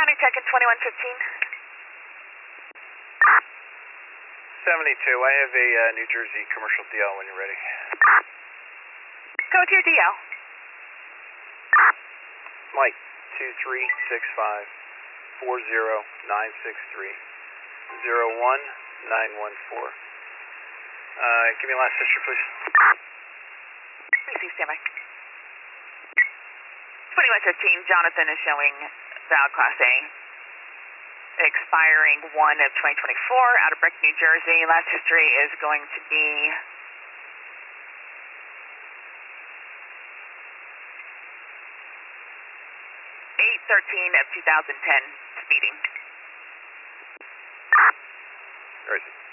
County Tech in 2115. 72, I have a New Jersey commercial DL when you're ready. Go to your DL. Mike, 2365 40963 01914. Give me last history, please. Receive standby. 2115, Jonathan is showing valid Class A. Expiring 1 of 2024 out of Brick, New Jersey. Last history is going to be (8/13 of 2010) speeding. Where is it?